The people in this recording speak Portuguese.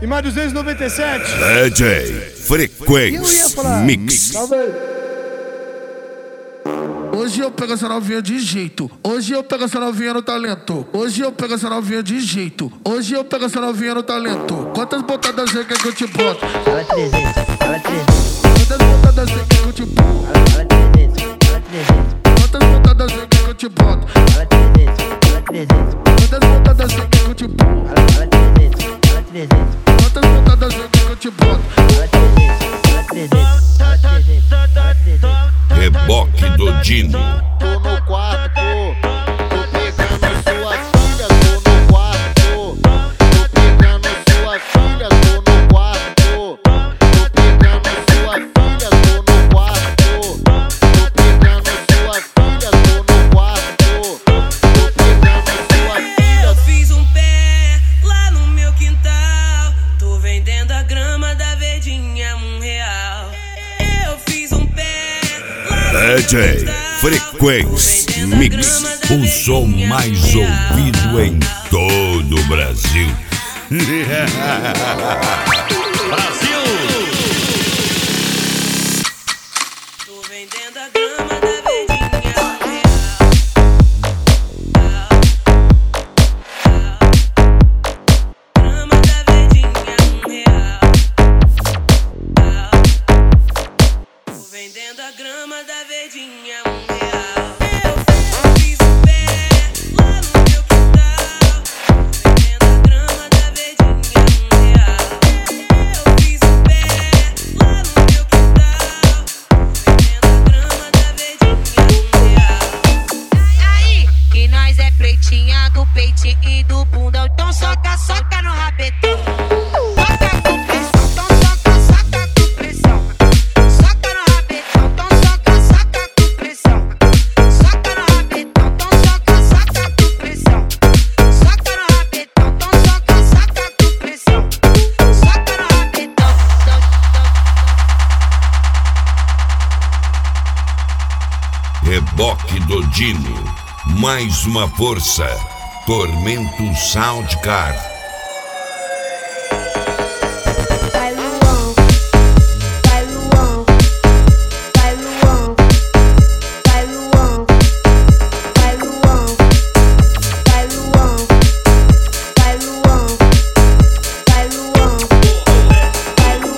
e mais 297. DJ Frequência Mix. Hoje eu pego essa novinha de jeito. Hoje eu pego essa novinha no talento. Hoje eu pego essa novinha de jeito. Hoje eu pego essa novinha no talento. Quantas botadas você quer que eu te boto? Fala 300, fala 300. Quantas botadas você quer que eu te boto? Fala 300, fala 300. Quantas botadas você quer que eu te boto? Fala 300, fala 300. Quantas botadas você quer que eu te boto? Fala 300, fala 300. Quantas botadas você quer que eu te boto? Fala 300, fala 300. Fala 300, fala 300. Reboque do Dino. Tô no quarto, tô pegando sua filha, tô no quarto. Tô pegando sua filha, tô no quarto. Tô pegando sua filha, tô no quarto. Tô pegando sua filha, tô no quarto. Tô pegando sua filha. Eu fiz um pé lá no meu quintal. Tô vendendo a grama da verdinha R$1. Eu fiz um pé lá no DJ Frequência Mix. O som mais ouvido em todo o Brasil. Tô vendendo a grama da verdinha R$1. Grama da verdinha R$1. Tô vendendo a grama da verdinha R$1. Eu fiz um pé lá no meu quintal. Tô vendendo a grama da verdinha R$1. Eu fiz um pé lá no meu quintal. Tô vendendo a grama da verdinha R$1. Aí, que nós é pretinha do peitinho e do bundão. Então soca, soca no rabetão. Soca com pressão, então soca, soca com pressão. Soca no rabetão, então soca, soca com pressão. Soca no rabetão, então soca, soca com pressão. Soca no rabetão, então soca, soca com pressão. Soca no rabetão. Reboque do Dino. Mais uma força. Tormento Soundcar.